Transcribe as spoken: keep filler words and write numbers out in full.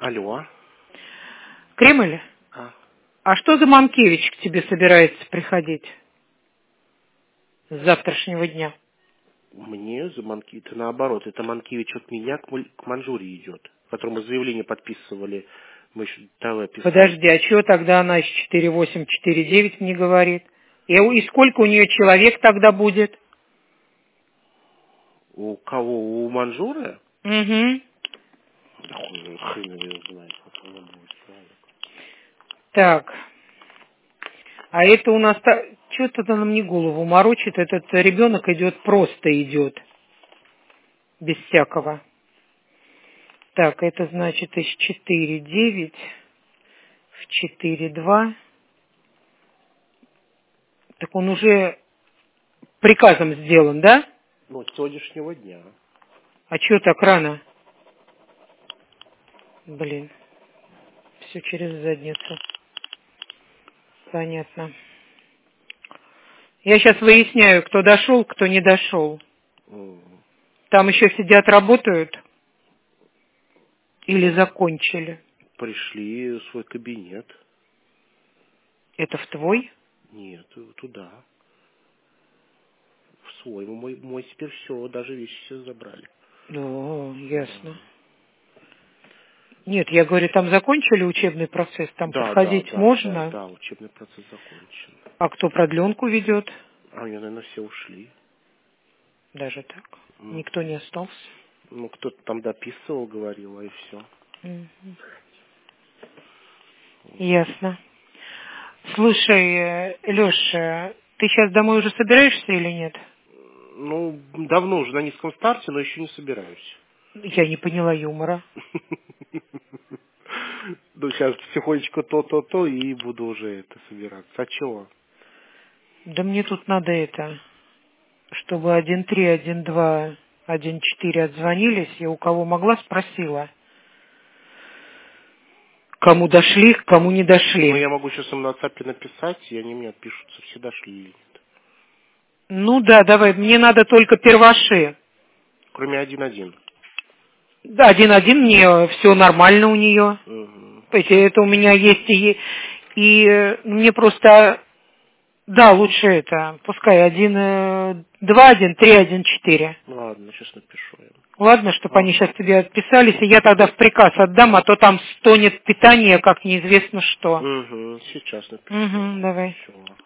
Алло. Кремль? А, А что за Манкевич к тебе собирается приходить с завтрашнего дня? мне за Манки... Это наоборот. Это Манкевич от меня к, Муль- к Манжуре идет. Которому мы заявление подписывали. Мы еще ТВ писали. Подожди, а что тогда она из четыре восемь четыре девять не говорит? И, у- и сколько у нее человек тогда будет? У кого? У Манжуры? Угу. Да хуй, хрен его знает. Вот она будет человек. Так. А это у нас... Что-то нам не голову морочит. Этот ребенок идет, просто идет. Без всякого. Так, это значит из четыре девять в четыре два. Так он уже приказом сделан, да? Ну, с сегодняшнего дня. А чё так рано? Блин. Все через задницу. Понятно. Я сейчас выясняю, кто дошел, кто не дошел. М. Там еще сидят, работают? Или закончили? Пришли в свой кабинет. Это в твой? Нет, туда. В свой. Мой, мой теперь все, даже вещи все забрали. О, ясно. Нет, я говорю, там закончили учебный процесс, там Да, да, подходить да, можно. да, да, учебный процесс закончен. А кто продленку ведет? А они, наверное, все ушли. Даже так. М. Никто не остался. Ну, кто-то там дописывал, говорил, а и все. Мгм. Ясно. Слушай, Леша, ты сейчас домой уже собираешься или нет? Ну, давно уже на низком старте, но еще не собираюсь. Я не поняла юмора. Ну, сейчас потихонечку то-то-то и буду уже это собираться. А чего? Да мне тут надо это, чтобы один три, один два, один четыре отзвонились, я у кого могла спросила, кому дошли, кому не Ну, дошли. я могу сейчас им на WhatsApp написать, и они мне отпишутся, все дошли или нет. Ну да, давай, мне надо только перваши. Кроме один-один. Да, один-один, мне все нормально у нее. Угу. Это у меня есть и, и э, мне просто, да, лучше это, пускай один, э, два, один, три, один, четыре. Ладно, сейчас напишу им. Ладно, чтобы они Ага. сейчас тебе отписались, и я тогда в приказ отдам, а то там стонет питание, как неизвестно что. Угу, сейчас напишу. Угу, давай. Все.